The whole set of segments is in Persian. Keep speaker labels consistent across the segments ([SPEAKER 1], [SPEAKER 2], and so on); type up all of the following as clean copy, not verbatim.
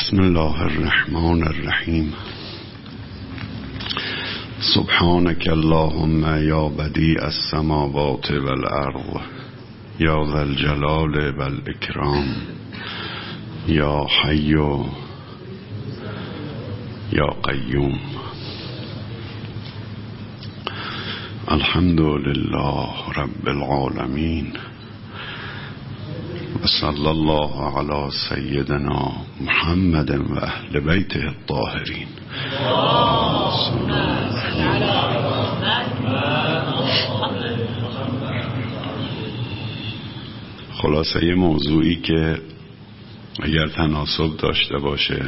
[SPEAKER 1] بسم الله الرحمن الرحیم. سبحانك اللهم یا بدیع السماوات والارض یا ذا الجلال والاکرام یا حی یا قیوم. الحمد لله رب العالمین و صلی الله علی سیدنا محمد و اهل بیته الطاهرین. خلاصه موضوعی که اگر تناسب داشته باشه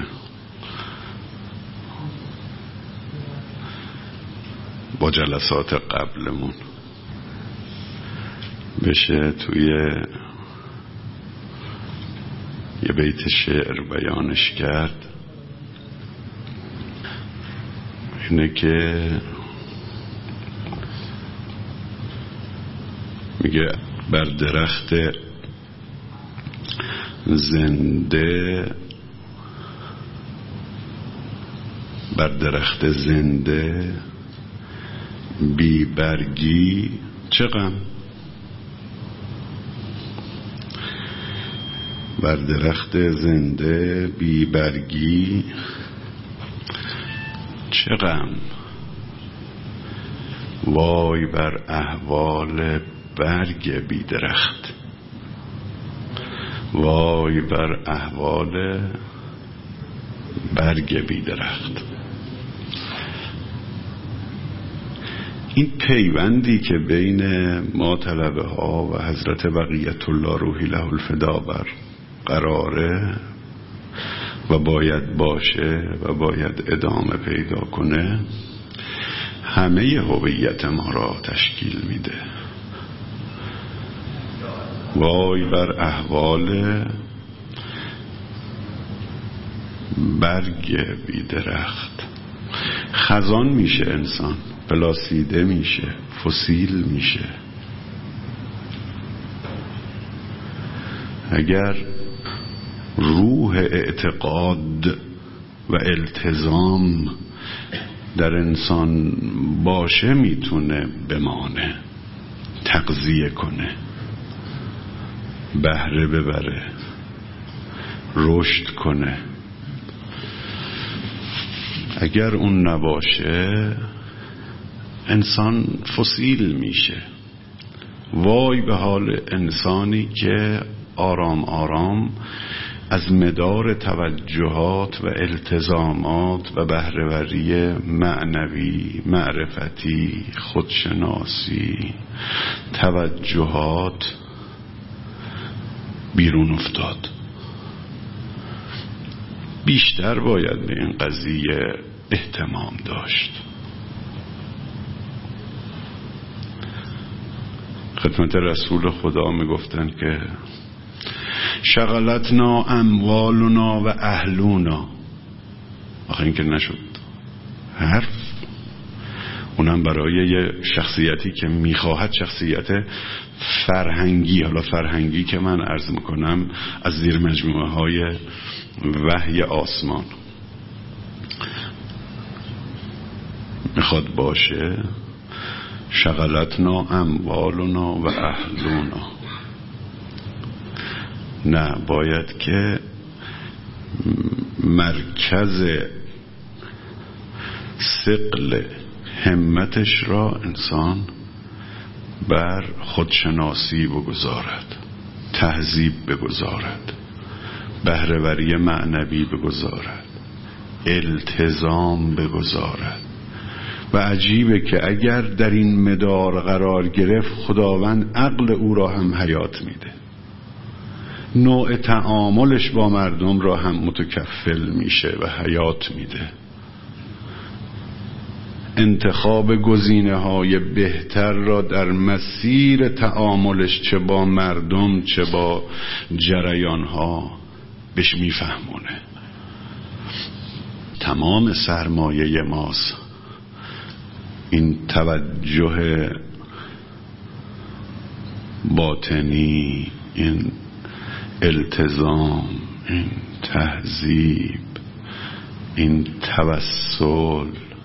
[SPEAKER 1] با جلسات قبلمون بشه توی یه بیت شعر بیانش کرد، اینه که میگه بر درخت زنده بی برگی چه غم. بر درخت زنده بی برگی چه غم، وای بر احوال برگ بی درخت، وای بر احوال برگ بی درخت. این پیوندی که بین ما طلبه ها و حضرت بقیت الله روحی له الفدا بر قراره و باید باشه و باید ادامه پیدا کنه، همه هویت ما را تشکیل میده. وای بر احوال برگ بی درخت. خزان میشه انسان، پلاسیده میشه، فسیل میشه. اگر روح اعتقاد و التزام در انسان باشه میتونه بمانه، تغذیه کنه، بهره ببره، رشد کنه. اگر اون نباشه انسان فسیل میشه. وای به حال انسانی که آرام آرام از مدار توجهات و التزامات و بهره‌وری معنوی، معرفتی، خودشناسی، توجهات بیرون افتاد. بیشتر باید به این قضیه اهتمام داشت. خدمت رسول خدا میگفتن که شغلتنا اموالنا و اهلونا. آخه این که نشد حرف، اونم برای یه شخصیتی که میخواهد شخصیت فرهنگی، حالا فرهنگی که من عرض میکنم از زیر مجموعه های وحی آسمان میخواد باشه. شغلتنا اموالنا و اهلونا. نه، باید که مرکز ثقل همتش را انسان بر خودشناسی بگذارد، تهذیب بگذارد، بهره‌وری معنوی بگذارد، التزام بگذارد. و عجیبه که اگر در این مدار قرار گرفت خداوند عقل او را هم حیات میده، نوع تعاملش با مردم را هم متکفل میشه و حیات میده. انتخاب گزینه‌های بهتر را در مسیر تعاملش چه با مردم چه با جریان‌ها بهش میفهمونه. تمام سرمایه ماست این توجه باطنی، این التزام، این تهذیب، این توسل،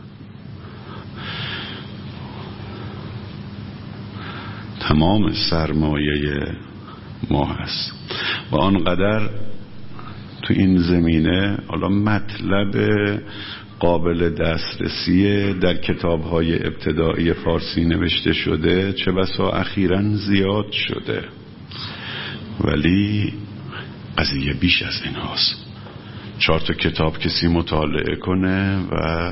[SPEAKER 1] تمام سرمایه ما هست. و آنقدر تو این زمینه حالا مطلب قابل دسترسی در کتاب‌های ابتدایی فارسی نوشته شده، چه بسا اخیراً زیاد شده، ولی قضیه بیش از این هاست. 4 کتاب کسی مطالعه کنه و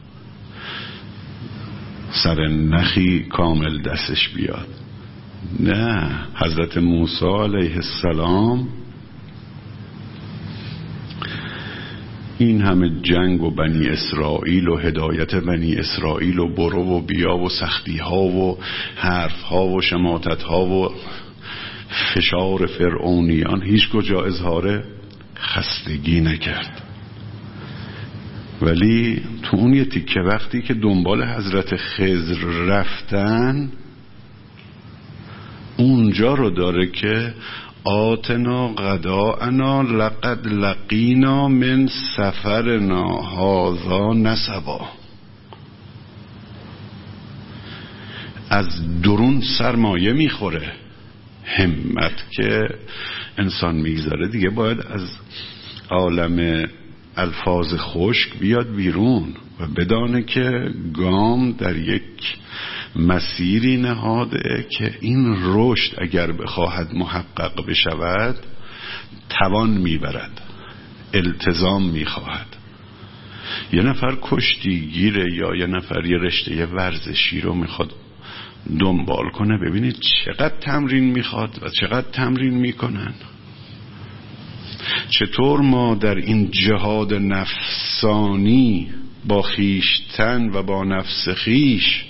[SPEAKER 1] سر نخی کامل دستش بیاد. نه، حضرت موسی علیه السلام این همه جنگ و بنی اسرائیل و هدایت بنی اسرائیل و برو و بیا و سختی ها و حرف ها و شماتت ها و فشار فرعونیان، هیچ کجا اظهار خستگی نکرد. ولی تو اون یه تیکه وقتی که دنبال حضرت خضر رفتن، اونجا رو داره که آتنا غداءنا لقد لقینا من سفرنا هذا نصبا. از درون سرمایه میخوره. همت که انسان میگذاره دیگه باید از عالم الفاظ خشک بیاد بیرون و بدانه که گام در یک مسیری نهاده که این رشد اگر بخواهد محقق بشود توان میبرد، التزام میخواهد. یه نفر کشتیگیره یا یه نفر یه رشته ورزشی رو میخواد دنبال کنه، ببینید چقدر تمرین میخواد و چقدر تمرین میکنن. چطور ما در این جهاد نفسانی با خیشتن و با نفس خیش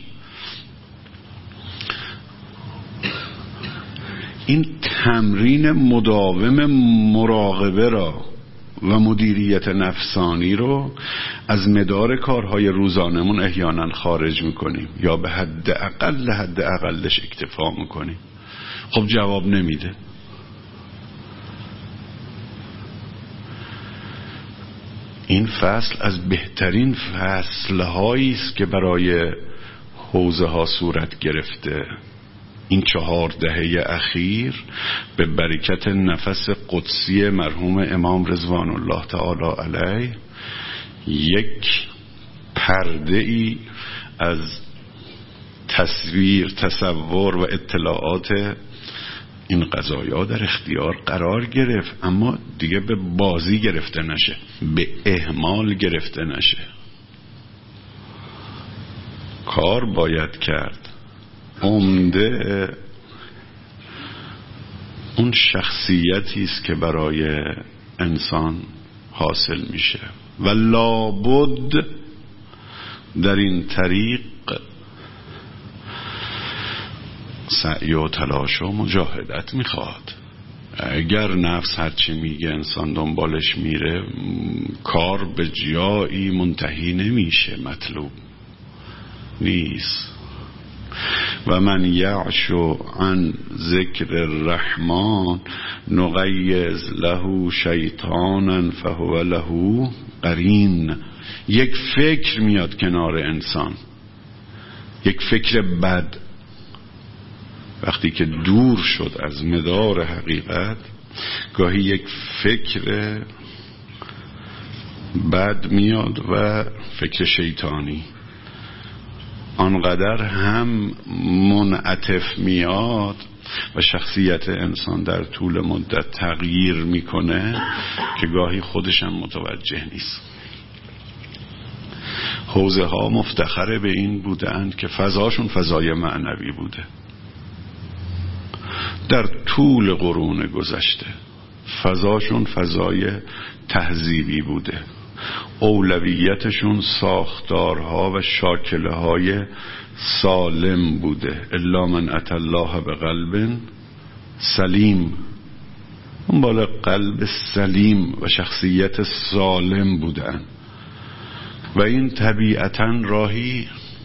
[SPEAKER 1] این تمرین مداوم مراقبه را و مدیریت نفسانی رو از مدار کارهای روزانمون احیانا خارج میکنیم یا به حد اقلش اکتفا میکنیم. خب جواب نمیده. این فصل از بهترین فصلهایی است که برای حوزه ها صورت گرفته. این 4 دهه اخیر به برکت نفس قدسی مرحوم امام رضوان الله تعالی علیه یک پرده ای از تصور و اطلاعات این قضایا در اختیار قرار گرفت، اما دیگه به بازی گرفته نشه، به اهمال گرفته نشه. کار باید کرد. عمده اون شخصیتی است که برای انسان حاصل میشه و لابد در این طریق سعی و تلاش و مجاهدت میخواد. اگر نفس هرچی میگه انسان دنبالش میره، کار به جایی منتهی نمیشه، مطلوب نیست. و من یعش عن ذکر الرحمن نقیض له شیطانا فهو له قرین. یک فکر میاد کنار انسان، یک فکر بد، وقتی که دور شد از مدار حقیقت، گاهی یک فکر بد میاد و فکر شیطانی آنقدر هم منعطف میاد و شخصیت انسان در طول مدت تغییر میکنه که گاهی خودش هم متوجه نیست. حوزه ها مفتخره به این بودند که فضاشون فضای معنوی بوده. در طول قرون گذشته فضاشون فضای تهذیبی بوده. اولویتشون ساختارها و شاکله های سالم بوده. الا من اتى الله بقلب سلیم. اون بالا قلب سلیم و شخصیت سالم بودن و این طبیعتاً راهی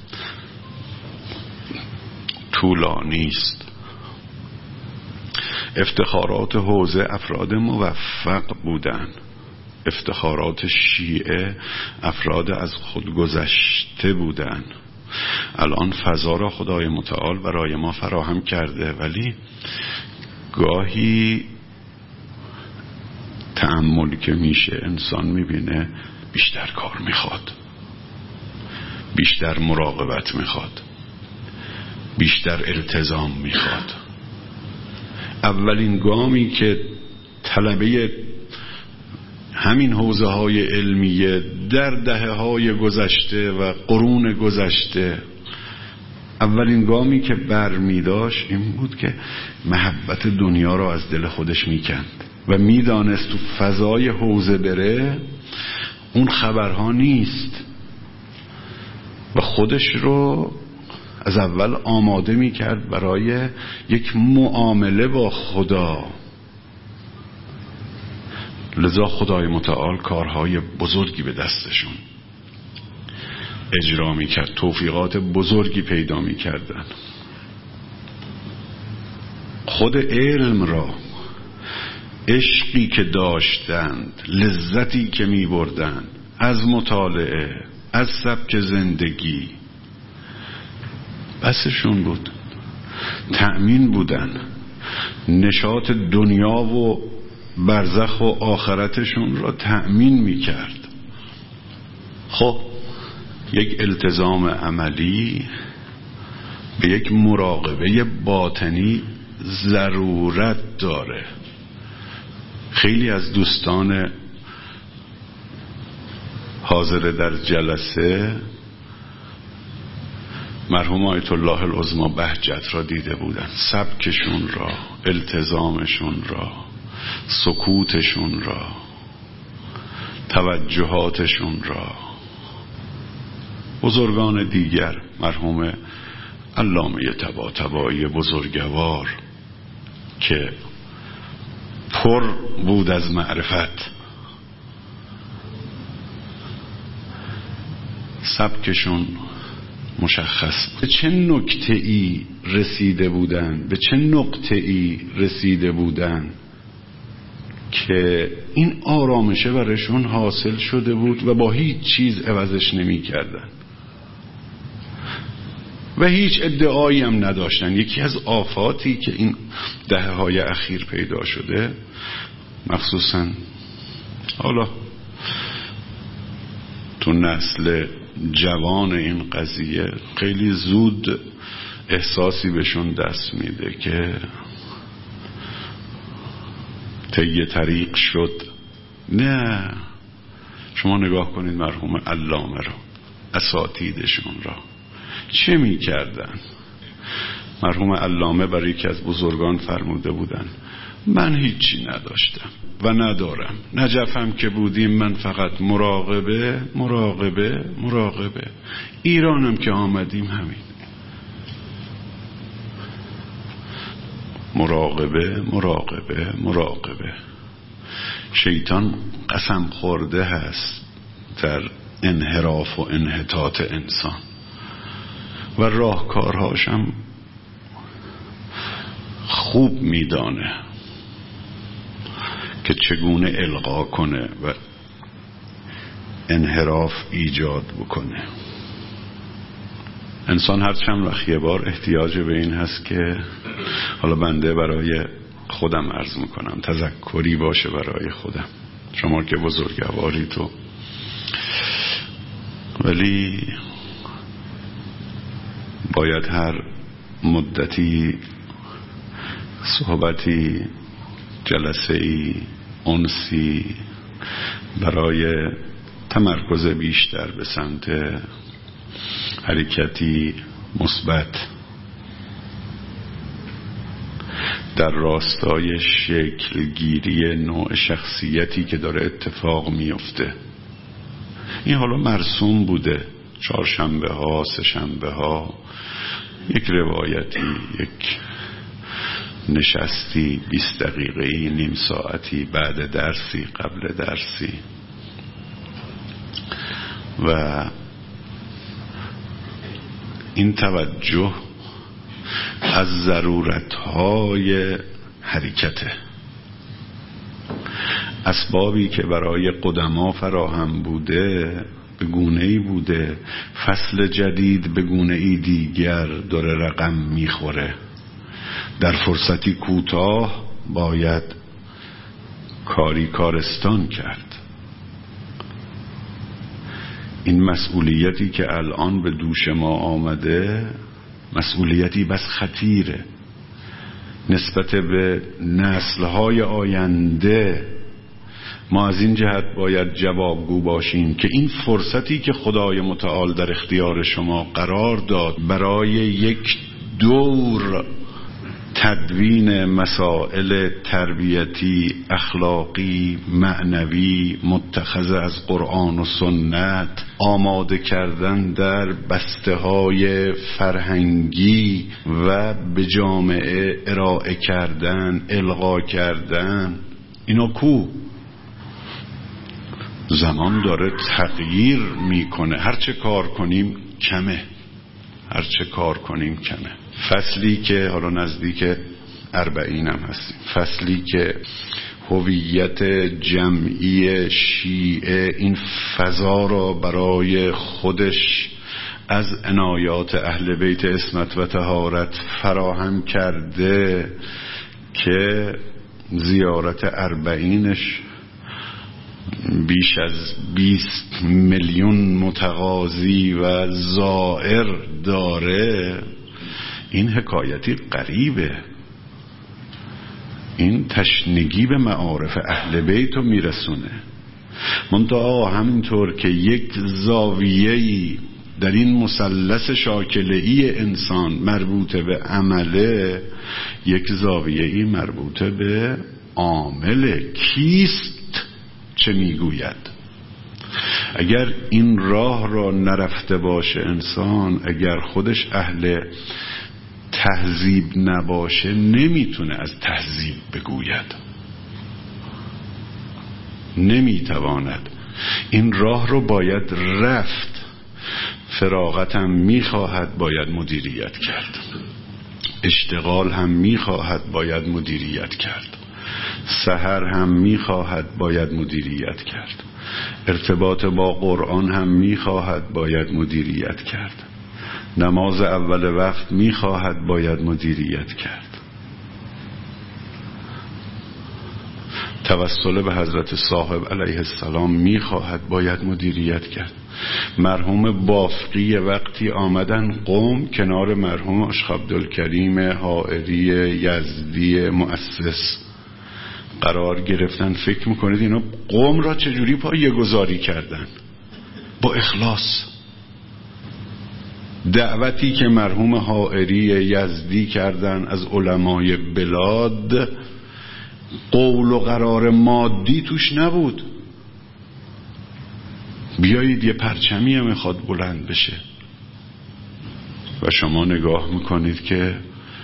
[SPEAKER 1] طولانی است. افتخارات حوزه افراد موفق بودن افتخارات شیعه افراد از خود گذشته بودن. الان فضا را خدای متعال برای ما فراهم کرده، ولی گاهی تأمل که میشه انسان میبینه بیشتر کار میخواد، بیشتر مراقبت میخواد، بیشتر التزام میخواد. اولین گامی که طلبه همین حوزه های علمیه در دهه های گذشته و قرون گذشته، اولین گامی که برمی داشت این بود که محبت دنیا را از دل خودش میکند و میدانست تو فضای حوزه بره اون خبرها نیست و خودش رو از اول آماده میکرد برای یک معامله با خدا. لذا خدای متعال کارهای بزرگی به دستشون اجرا میکرد، توفیقات بزرگی پیدا میکردن. خود علم را، عشقی که داشتند، لذتی که میبردند از مطالعه، از سبک زندگی، بسشون بود، تأمین بودن. نشاط دنیا و برزخ و آخرتشون را تأمین میکرد. خب یک التزام عملی به یک مراقبه باطنی ضرورت داره. خیلی از دوستان حاضر در جلسه مرحوم آیت الله العظمی بهجت را دیده بودن، سبکشون را، التزامشون را، سکوتشون را، توجهاتشون را. بزرگان دیگر، مرحوم علامه طباطبایی بزرگوار که پر بود از معرفت، سبکشون مشخص. به چه نکته‌ای رسیده بودن، به چه نقطه‌ای رسیده بودن که این آرامشه برشون حاصل شده بود و با هیچ چیز عوضش نمی کردن و هیچ ادعایی هم نداشتن. یکی از آفاتی که این دهه‌های اخیر پیدا شده، مخصوصا حالا تو نسل جوان این قضیه، خیلی زود احساسی بهشون دست میده که طی طریق شد. نه، شما نگاه کنید مرحوم علامه را، اساتیدشون را چه میکردن. مرحوم علامه برای یکی از بزرگان فرموده بودن من هیچی نداشتم و ندارم، نجفم که بودیم من فقط مراقبه مراقبه مراقبه، ایرانم که آمدیم همین مراقبه مراقبه مراقبه. شیطان قسم خورده هست در انحراف و انحطاط انسان و راهکارهاشم خوب میدانه که چگونه القا کنه و انحراف ایجاد بکنه. انسان هر چند وقت یه بار احتیاج به این هست که، حالا بنده برای خودم عرض میکنم، تذکری باشه برای خودم، شما که بزرگواری تو، ولی باید هر مدتی صحبتی، جلسه‌ای، انسی برای تمرکز بیشتر به سمت حرکتی مثبت در راستای شکلگیری نوع شخصیتی که داره اتفاق میفته. این حالا مرسوم بوده، چهارشنبه ها، سه‌شنبه ها، یک روایتی، یک نشستی 20 دقیقه‌ای، نیم ساعتی، بعد درسی، قبل درسی، و این توجه از ضرورت‌های حرکته. اسبابی که برای قدما فراهم بوده به گونه‌ای بوده، فصل جدید به گونه‌ای دیگر داره رقم میخوره. در فرصتی کوتاه باید کارستان کرد. این مسئولیتی که الان به دوش ما آمده مسئولیتی بس خطیره نسبت به نسل‌های آینده. ما از این جهت باید جوابگو باشیم که این فرصتی که خدای متعال در اختیار شما قرار داد برای یک دور تدوین مسائل تربیتی، اخلاقی، معنوی متخذ از قرآن و سنت، آماده کردن در بسته‌های فرهنگی و به جامعه ارائه کردن، القا کردن، اینا کو؟ زمان داره تغییر میکنه. هرچه کار کنیم کمه. فصلی که حالا نزدیک 40 هم هستیم، فصلی که هویت جمعی شیعه این فضا را برای خودش از عنایات اهل بیت عصمت و طهارت فراهم کرده که زیارت 40 بیش از 20 میلیون متقاضی و زائر داره. این حکایتی غریبه. این تشنگی به معارف اهل بیت رو میرسونه. منتها همینطور که یک زاویه‌ای در این مثلث شاکله‌ای انسان مربوطه به عمله، یک زاویه‌ای مربوطه به عامله. کیست چه میگوید؟ اگر این راه را نرفته باشه انسان، اگر خودش اهل تهذیب نباشه، نمیتونه از تهذیب بگوید، نمیتواند. این راه رو باید رفت. فراغت هم میخواهد، باید مدیریت کرد. اشتغال هم میخواهد، باید مدیریت کرد. سحر هم میخواهد، باید مدیریت کرد. ارتباط با قرآن هم میخواهد، باید مدیریت کرد. نماز اول وقت میخواهد، باید مدیریت کرد. توسل به حضرت صاحب علیه السلام میخواهد، باید مدیریت کرد. مرحوم بافقی وقتی آمدن قم کنار مرحوم عاشق عبدالکریم حائری یزدی مؤسس قرار گرفتن، فکر میکنید اینا قوم را چجوری پایه‌گذاری کردن؟ با اخلاص. دعوتی که مرحوم حائری یزدی کردن از علمای بلاد، قول و قرار مادی توش نبود. بیایید یه پرچمی هم میخواد بلند بشه و شما نگاه میکنید که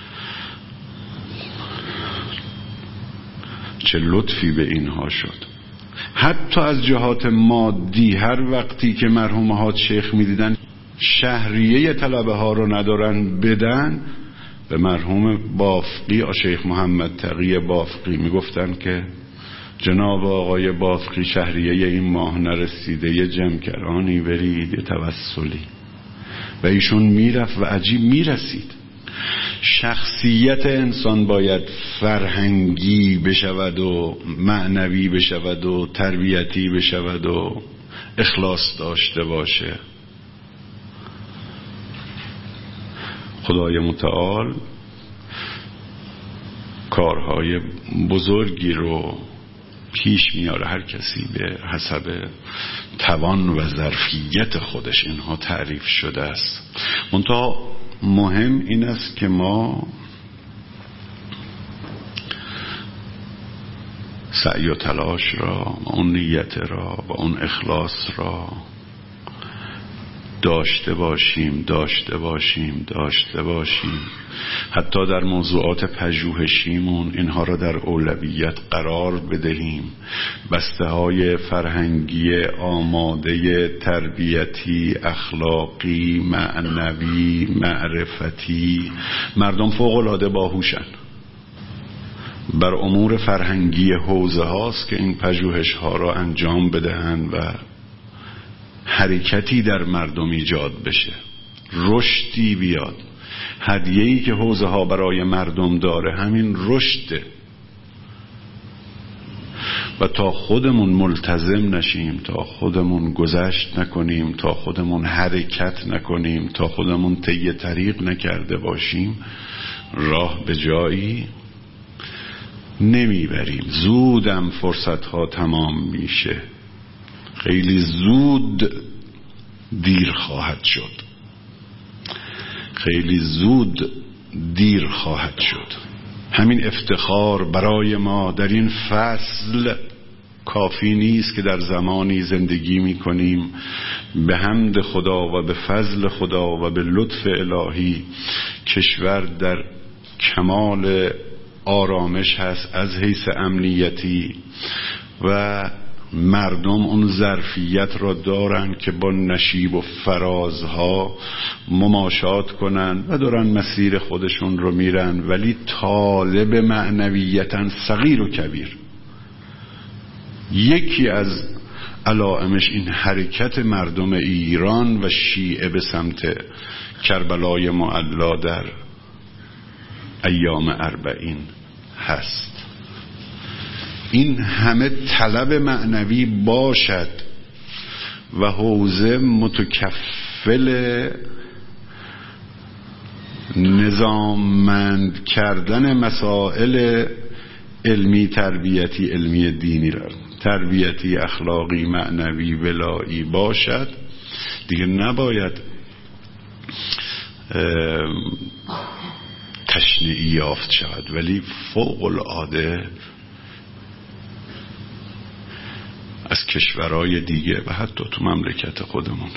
[SPEAKER 1] چه لطفی به اینها شد. حتی از جهات مادی هر وقتی که مرحوم حاج شیخ میدیدن شهریه طلبه ها رو ندارن بدن، به مرحوم بافقی شیخ محمد تقی بافقی میگفتن که جناب آقای بافقی شهریه این ماه نرسیده، یه جمکرانی برید، یه توسلی. و ایشون میرفت و عجیب میرسید. شخصیت انسان باید فرهنگی بشود و معنوی بشود و تربیتی بشود و اخلاص داشته باشه. خدای متعال کارهای بزرگی رو پیش میاره. هر کسی به حسب توان و ظرفیت خودش اینها تعریف شده است. منتها مهم این است که ما سعی و تلاش را و اون نیت را و اون اخلاص را داشته باشیم حتی در موضوعات پژوهشیمون اینها را در اولویت قرار بدهیم. بسته های فرهنگی آماده تربیتی، اخلاقی، معنوی، معرفتی. مردم فوق العاده باهوشن، بر امور فرهنگی حوزه هاست که این پژوهش ها را انجام بدهند و حرکتی در مردم ایجاد بشه، رشدی بیاد. هدیه‌ای که حوزه ها برای مردم داره همین رشده و تا خودمون ملتزم نشیم، تا خودمون گذشت نکنیم، تا خودمون حرکت نکنیم، تا خودمون طی طریق نکرده باشیم، راه به جایی نمیبریم. زودم فرصت ها تمام میشه، خیلی زود دیر خواهد شد، خیلی زود دیر خواهد شد. همین افتخار برای ما در این فصل کافی نیست که در زمانی زندگی میکنیم به حمد خدا و به فضل خدا و به لطف الهی کشور در کمال آرامش هست از حیث امنیتی و مردم اون ظرفیت را دارن که با نشیب و فرازها مماشات کنن و دارن مسیر خودشون رو میرن، ولی طالب معنویتن صغیر و کبیر. یکی از علائمش این حرکت مردم ایران و شیعه به سمت کربلای معلا در ایام 40 هست. این همه طلب معنوی باشد و حوزه متکفل نظاممند کردن مسائل علمی تربیتی، علمی دینی را، تربیتی اخلاقی معنوی ولایی باشد، دیگه نباید تشنیعی یافت شود. ولی فوق العاده از کشورهای دیگه و حتی تو مملکت خودمون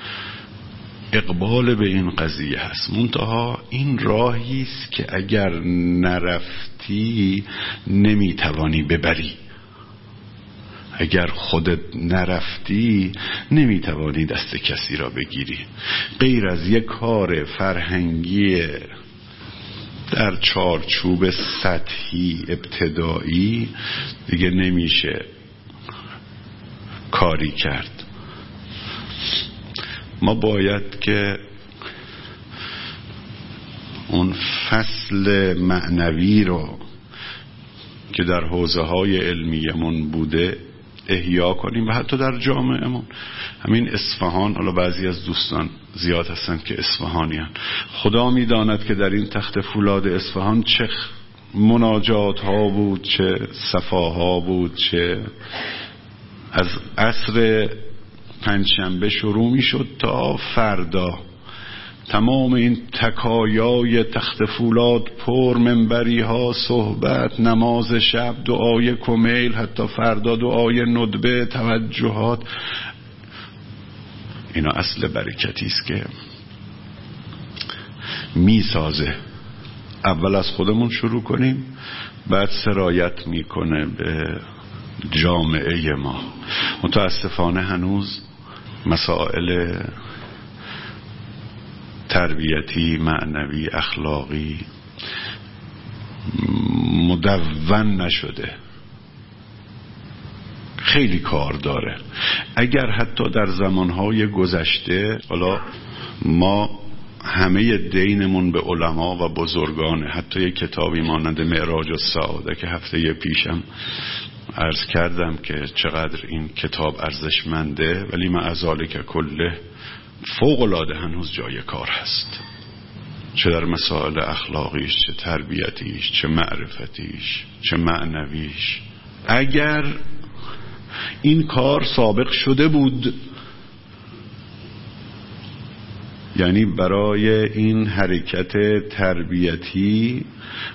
[SPEAKER 1] اقبال به این قضیه هست. منتها این راهی است که اگر نرفتی نمیتوانی ببری، اگر خودت نرفتی نمیتوانی دست کسی را بگیری. غیر از یک کار فرهنگی در چارچوب سطحی ابتدایی دیگه نمیشه کاری کرد. ما باید که اون فصل معنوی رو که در حوزه های علمیمون بوده احیا کنیم و حتی در جامعهمون. همین اصفهان، حالا بعضی از دوستان زیاد هستن که اصفهانی هستن، خدا میداند که در این تخت فولاد اصفهان چه مناجات ها بود، چه صفاها بود، چه از عصر پنجشنبه شروع می شد تا فردا تمام این تکایای تخت فولاد پر، منبری ها، صحبت، نماز شب، دعای کمیل، حتی فردا دعای ندبه، توجهات. اینا اصل برکتی است که می سازه. اول از خودمون شروع کنیم، بعد سرایت میکنه به جامعه ما. متاسفانه هنوز مسائل تربیتی، معنوی، اخلاقی مدون نشده، خیلی کار داره. اگر حتی در زمانهای گذشته، حالا ما همه دینمون به علما و بزرگانه، حتی یک کتابی مانند معراج السعاده که هفته پیشم عرض کردم که چقدر این کتاب ارزشمنده، ولی مع ذالک کله فوق العاده هنوز جای کار هست، چه در مسائل اخلاقیش، چه تربیتیش، چه معرفتیش، چه معنویش. اگر این کار سابق شده بود، یعنی برای این حرکت تربیتی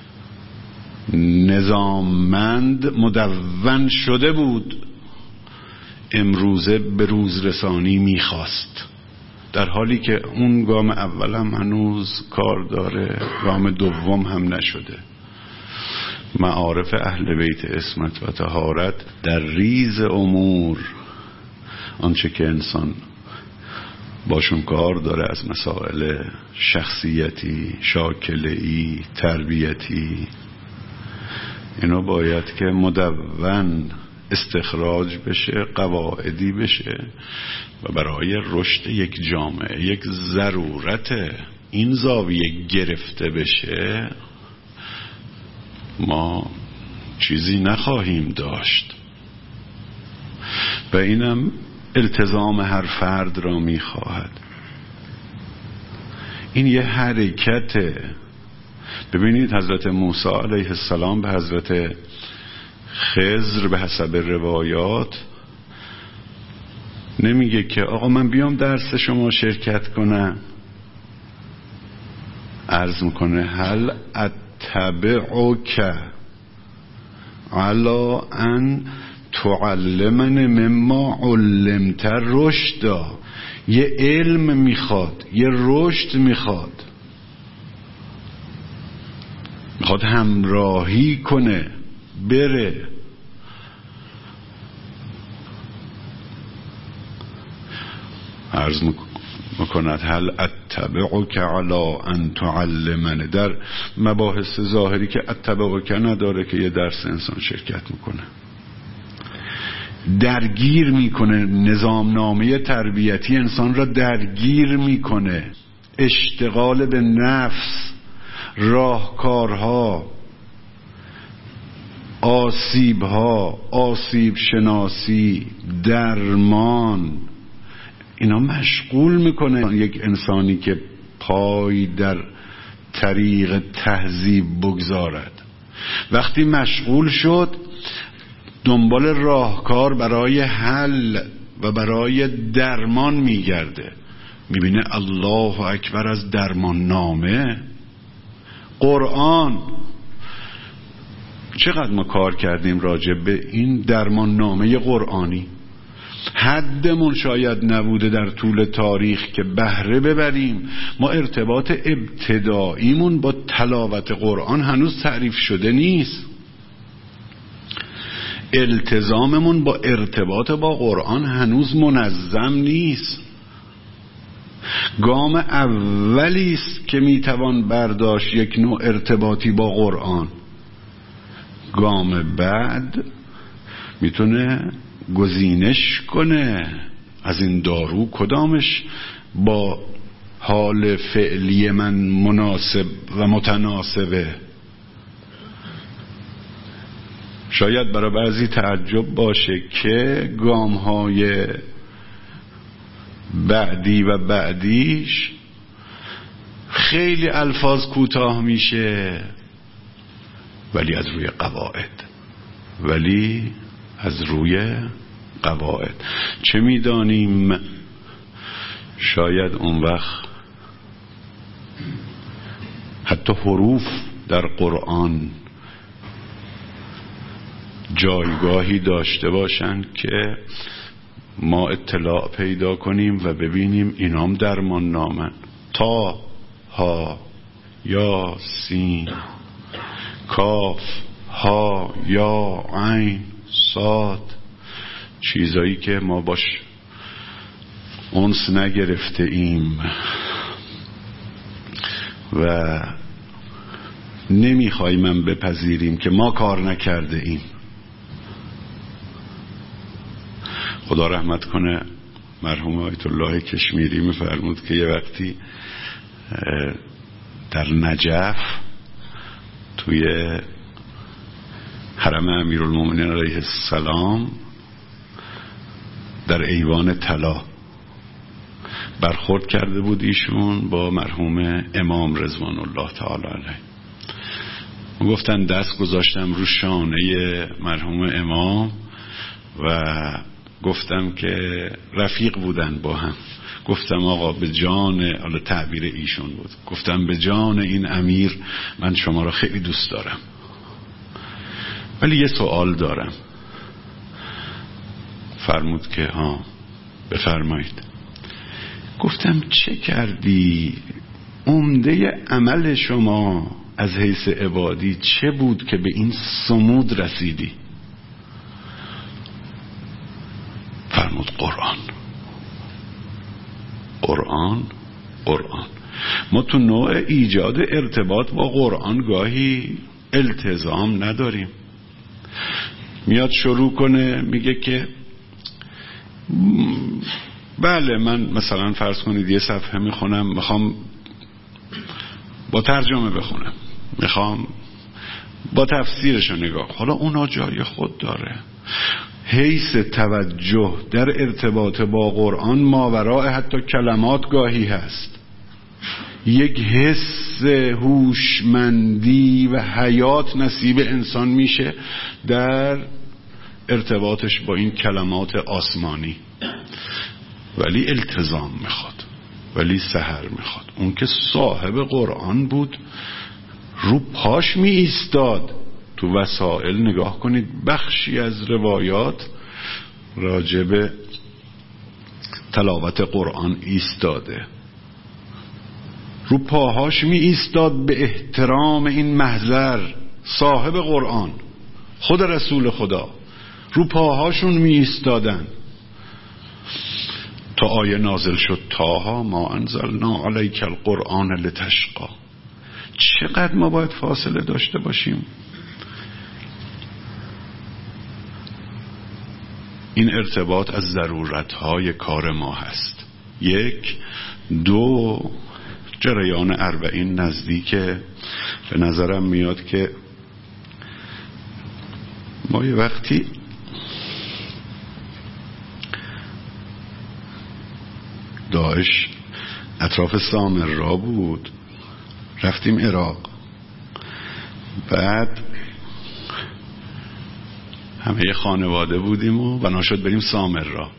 [SPEAKER 1] نظاممند مدون شده بود، امروزه به روزرسانی میخواست، در حالی که اون گام اول هم هنوز کار داره، گام دوم هم نشده. معارف اهل بیت عصمت و طهارت در ریز امور، آنچه که انسان باشون کار داره از مسائل شخصیتی، شاکله‌ای، تربیتی، اینا باید که مدون استخراج بشه، قواعدی بشه و برای رشد یک جامعه یک ضرورت این زاویه گرفته بشه ما چیزی نخواهیم داشت. و اینم التزام هر فرد را میخواهد. این یه حرکته. ببینید حضرت موسی علیه السلام به حضرت خضر به حسب روایات نمیگه که آقا من بیام درس شما شرکت کنم، عرض میکنه هل اتبعک علی ان تعلمن مما علمت رشدا. یه علم میخواد، یه رشد میخواد همراهی کنه، بره. عرض میکند هل اتبعک علی ان تعلمن. در مباحث ظاهری که اتبعک نداره که یه درس انسان شرکت میکنه، درگیر میکنه، نظامنامه تربیتی انسان را درگیر میکنه، اشتغال به نفس، راهکارها، آسیبها، آسیب شناسی، درمان، اینا مشغول میکنه یک انسانی که پای در طریق تهذیب بگذارد. وقتی مشغول شد دنبال راهکار برای حل و برای درمان میگرده، میبینه الله اکبر از درمان نامه قرآن. چقدر ما کار کردیم راجع به این درمان نامه قرآنی. حدمون شاید نبوده در طول تاریخ که بهره ببریم. ما ارتباط ابتداییمون با تلاوت قرآن هنوز تعریف شده نیست. التزاممون با ارتباط با قرآن هنوز منظم نیست. گام اولی است که میتوان برداشت یک نوع ارتباطی با قرآن. گام بعد میتونه گزینش کنه از این دارو کدامش با حال فعلی من مناسب و متناسبه. شاید برای بعضی تعجب باشه که گام‌های بعدی و بعدیش خیلی الفاظ کوتاه میشه، ولی از روی قواعد. چه میدانیم شاید اون وقت حتی حروف در قرآن جایگاهی داشته باشند که ما اطلاع پیدا کنیم و ببینیم اینام درمان نامن. تا، ها، یا، سین، کاف، ها، یا، عین، صاد، چیزایی که ما باش انس نگرفته ایم و نمیخوایم بپذیریم که ما کار نکرده ایم. خدا رحمت کنه مرحوم آیت الله کشمیری میفرمود که یه وقتی در نجف توی حرم امیرالمومنین علیه السلام در ایوان طلا برخورد کرده بود ایشون با مرحوم امام رضوان الله تعالی علیه. گفتن دست گذاشتم رو شانه مرحوم امام و گفتم که رفیق بودن با هم. گفتم آقا به جان، حالا تعبیر ایشون بود، گفتم به جان این امیر من شما را خیلی دوست دارم، ولی یه سوال دارم. فرمود که ها بفرمایید. گفتم چه کردی؟ عمده عمل شما از حیث عبادی چه بود که به این صمود رسیدی؟ فرمود قرآن. قرآن قرآن. ما تو نوع ایجاد ارتباط با قرآن گاهی التزام نداریم. میاد شروع کنه میگه که بله من مثلا فرض کنید یه صفحه میخونم، میخوام با ترجمه بخونم، میخوام با تفسیرش نگاه. حالا اونا جای خود داره. حیث توجه در ارتباط با قرآن ماوراء حتی کلمات گاهی هست. یک حس هوشمندی و حیات نصیب انسان میشه در ارتباطش با این کلمات آسمانی، ولی التزام میخواد، ولی سحر میخواد. اون که صاحب قرآن بود رو پاش می ایستاد. تو وسائل نگاه کنید بخشی از روایات راجب تلاوت قرآن ایستاده، رو پاهاش می ایستاد به احترام این محضر. صاحب قرآن خود رسول خدا رو پاهاشون می ایستادن تا آیه نازل شد طه ما انزلنا علیک القرآن لتشقی. چقدر ما باید فاصله داشته باشیم. این ارتباط از ضرورتهای کار ما هست. 1 2 جریان 40 نزدیکه. به نظرم میاد که ما یه وقتی داعش اطراف سامرا بود، رفتیم عراق، بعد همه خانواده بودیم و بنا شد بریم سامرا.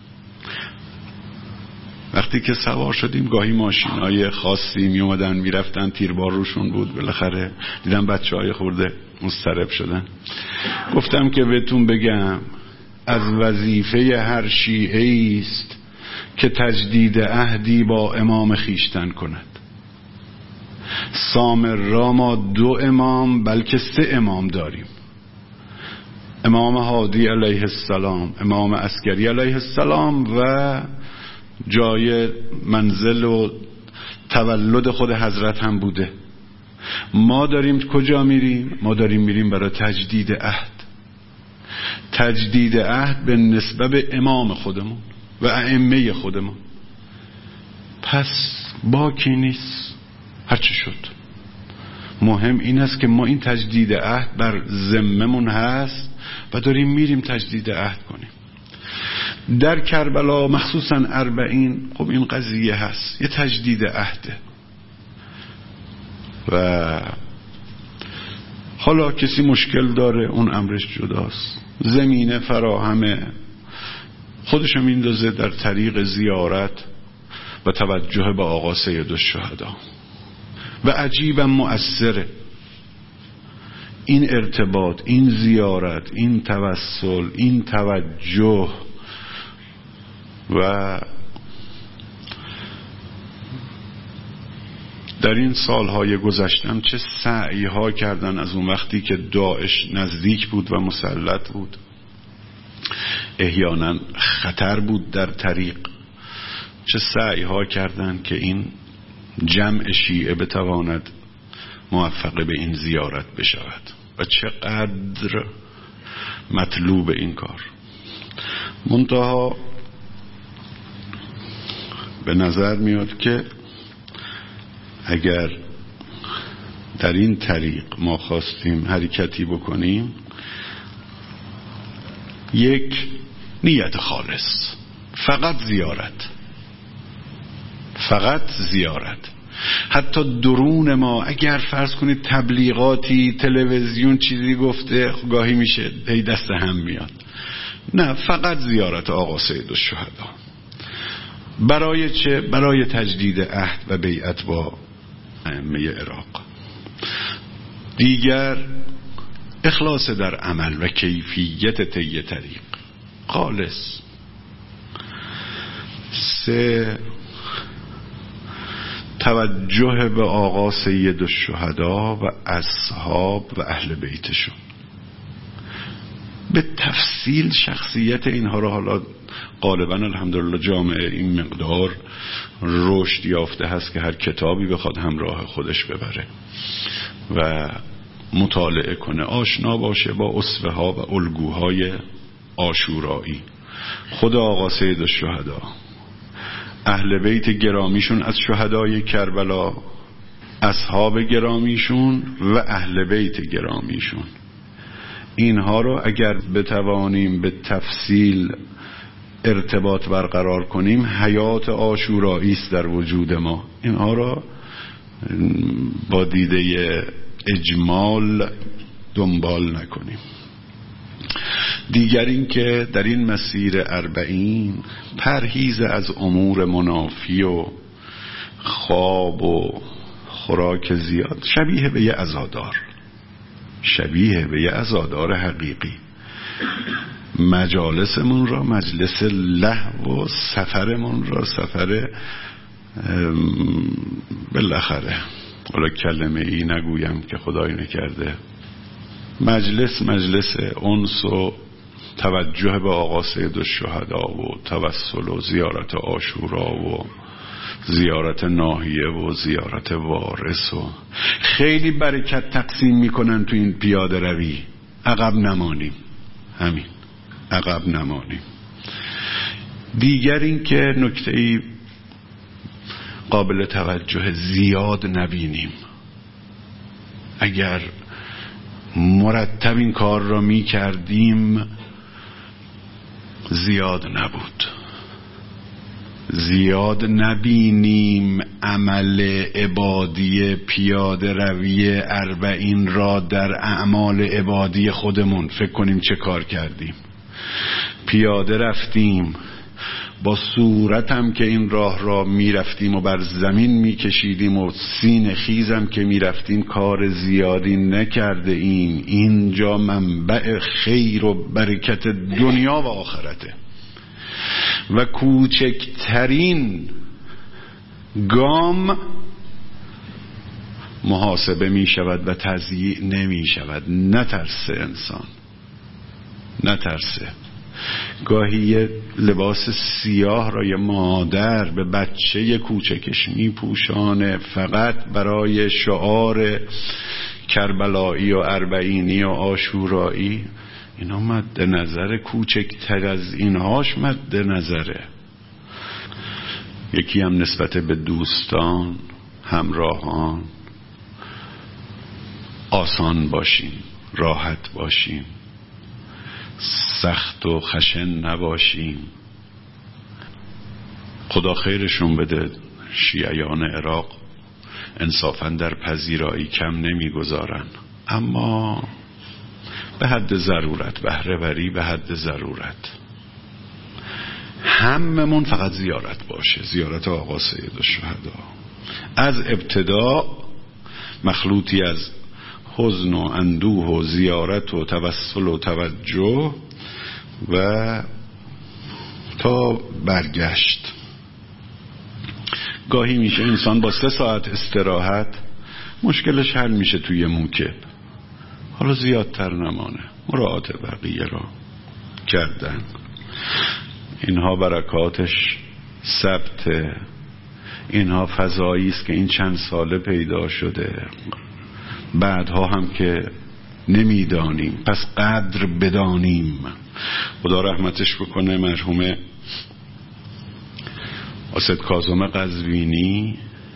[SPEAKER 1] وقتی که سوار شدیم گاهی ماشینای خاصی می اومدن می رفتن، تیربار روشون بود. بالاخره دیدم بچه‌های خورده مضطرب شدن. گفتم که بهتون بگم از وظیفه هر شیعه‌ای است که تجدید عهدی با امام خیشتن کند. سامرا ما 2 امام بلکه 3 امام داریم. امام هادی علیه السلام، امام عسکری علیه السلام و جای منزل و تولد خود حضرت هم بوده. ما داریم کجا میریم؟ ما داریم میریم برای تجدید عهد. تجدید عهد به نسبت امام خودمون و ائمه خودمون. پس باکی نیست هرچی شد. مهم این است که ما این تجدید عهد بر ذممون هست و داریم میریم تجدید عهد کنیم. در کربلا مخصوصا 40 خب این قضیه هست، یه تجدید عهده. و حالا کسی مشکل داره اون امرش جداست. زمینه فراهمه، خودشو میندازه در طریق زیارت و توجه به آقا سید الشهدا. و عجیبا مؤثره این ارتباط، این زیارت، این توسل، این توجه. و در این سالهای گذشتم چه سعی ها کردن از اون وقتی که داعش نزدیک بود و مسلط بود، احیانا خطر بود در طریق، چه سعی ها کردن که این جمع شیعه بتواند موفق به این زیارت بشود و چقدر مطلوب این کار. منتها به نظر میاد که اگر در این طریق ما خواستیم حرکتی بکنیم، 1 نیت خالص، فقط زیارت. حتی درون ما اگر فرض کنید تبلیغاتی تلویزیون چیزی گفته گاهی میشه هی دست هم میاد، نه، فقط زیارت آقا سید الشهدا. برای چه؟ برای تجدید عهد و بیعت با ائمه عراق. دیگر اخلاص در عمل و کیفیت طی طریق خالص. 3 توجه به آقا سید الشهدا و اصحاب و اهل بیتشون. به تفصیل شخصیت اینها رو حالا غالبا الحمدلله جامعه این مقدار رشد یافته هست که هر کتابی بخواد همراه خودش ببره و مطالعه کنه، آشنا باشه با اسوه ها و الگوهای عاشورایی. خود آقا سید الشهدا، اهل بیت گرامیشون از شهدای کربلا، اصحاب گرامیشون و اهل بیت گرامیشون، اینها رو اگر بتوانیم به تفصیل ارتباط برقرار کنیم، حیات عاشورایی است در وجود ما. اینها را با دیده اجمال دنبال نکنیم. دیگر این که در این مسیر 40 پرهیز از امور منافی و خواب و خوراک زیاد شبیه به یه عزادار، شبیه به یه عزادار حقیقی. مجالسمون را مجلس لهو و سفرمون را سفر بالاخره، حالا کلمه ای نگویم که خدای نکرده، مجلس انس و توجه به آقا سید الشهدا و توسل و زیارت عاشورا و زیارت ناحیه و زیارت وارث و خیلی برکت تقسیم میکنن تو این پیاده روی. عقب نمانیم، همین عقب نمانیم. دیگر این که نکته‌ای قابل توجه زیاد نبینیم. اگر مرتب این کار را می کردیم زیاد نبود. زیاد نبینیم عمل عبادی پیاده روی 40 را در اعمال عبادی خودمون. فکر کنیم چه کار کردیم. پیاده رفتیم، با صورتم که این راه را میرفتیم و بر زمین میکشیدیم و سینه خیزم که میرفتیم کار زیادی نکرده ایم. اینجا منبع خیر و برکت دنیا و آخرته و کوچکترین گام محاسبه می شود و تضییع نمی شود. نترسه انسان، نترسه. گاهی یه لباس سیاه را یه مادر به بچه کوچکش می پوشانه فقط برای شعار کربلایی و 40 و عاشورایی. اینا مد نظر، کوچکتر از اینهاش مد نظره. یکی هم نسبت به دوستان، همراهان، آسان باشیم، راحت باشیم، سخت و خشن نباشیم. خدا خیرشون بده، شیعیان عراق انصافاً در پذیرایی کم نمیگذارن، اما به حد ضرورت، بهره‌وری به حد ضرورت. هممون فقط زیارت باشه، زیارت آقا سید الشهدا، از ابتدا مخلوطی از حزن و اندوه و زیارت و توسل و توجه و تا برگشت. گاهی میشه انسان با 3 ساعت استراحت مشکلش حل میشه توی موکب. حالا زیادتر نمانه، مراعات بقیه را کردن. اینها برکاتش ثبته، اینها فضایی است که این چند ساله پیدا شده، بعدها هم که نمیدانیم، پس قدر بدانیم. خدا رحمتش بکنه مرحوم اسد کاظم قزوینی.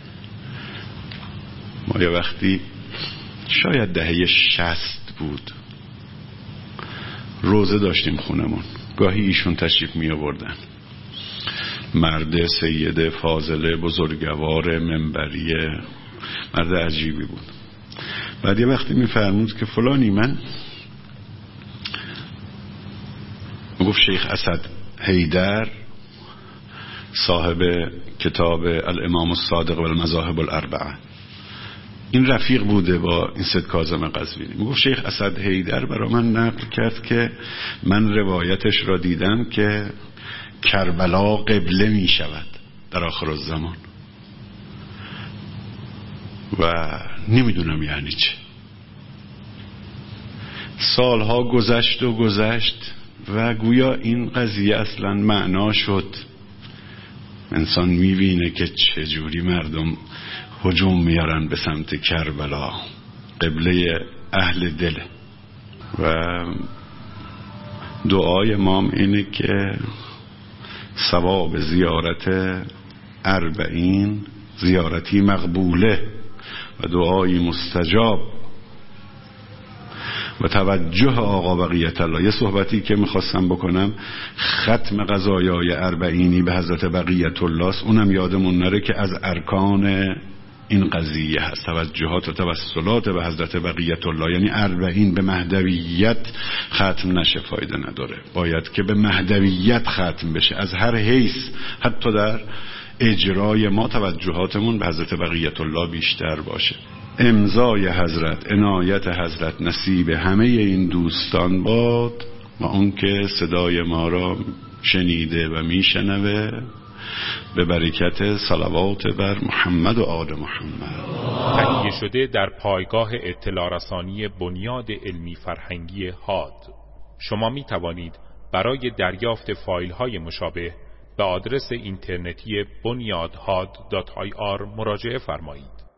[SPEAKER 1] ما یه وقتی شاید دهه 60 بود روزه داشتیم خونمون، گاهی ایشون تشریف می آوردن. مرد سید فاضل بزرگوار منبری، مرد عجیبی بود. بعد یه وقتی می فرمود که فلانی، من گفت شیخ اسد حیدر صاحب کتاب الامام الصادق و المذاهب الاربعه، این رفیق بوده با این سید کاظم قزوینی. میگفت شیخ اسد حیدر برای من نقل کرد که من روایتش را دیدم که کربلا قبله می شود در آخر الزمان و نمیدونم یعنی چه. سالها گذشت و گویا این قضیه اصلا معنا شد. انسان میبینه که چجوری مردم هجوم میارن به سمت کربلا، قبله اهل دله و دعای ما اینه که ثواب زیارت 40 زیارتی مقبوله و دعایی مستجاب و توجه آقا بقیت الله. یه صحبتی که میخواستم بکنم، ختم قضایای 40 به حضرت بقیت الله است، اونم یادمون نره که از ارکان این قضیه هست، توجهات و توسلات به حضرت بقیت الله. یعنی 40 به مهدویت ختم نشه، فایده نداره، باید که به مهدویت ختم بشه از هر حیث، حتی در اجرای ما توجهاتمون به حضرت بقیت الله بیشتر باشه. امضای حضرت، عنایت حضرت نصیب همه این دوستان باد و اون که صدای ما را شنیده و میشنوه به برکت صلوات بر محمد و آل محمد.
[SPEAKER 2] تهیه شده در پایگاه اطلاع رسانی بنیاد علمی فرهنگی هاد. شما می توانید برای دریافت فایل های مشابه به آدرس اینترنتی bunyadhad.ir مراجعه فرمایید.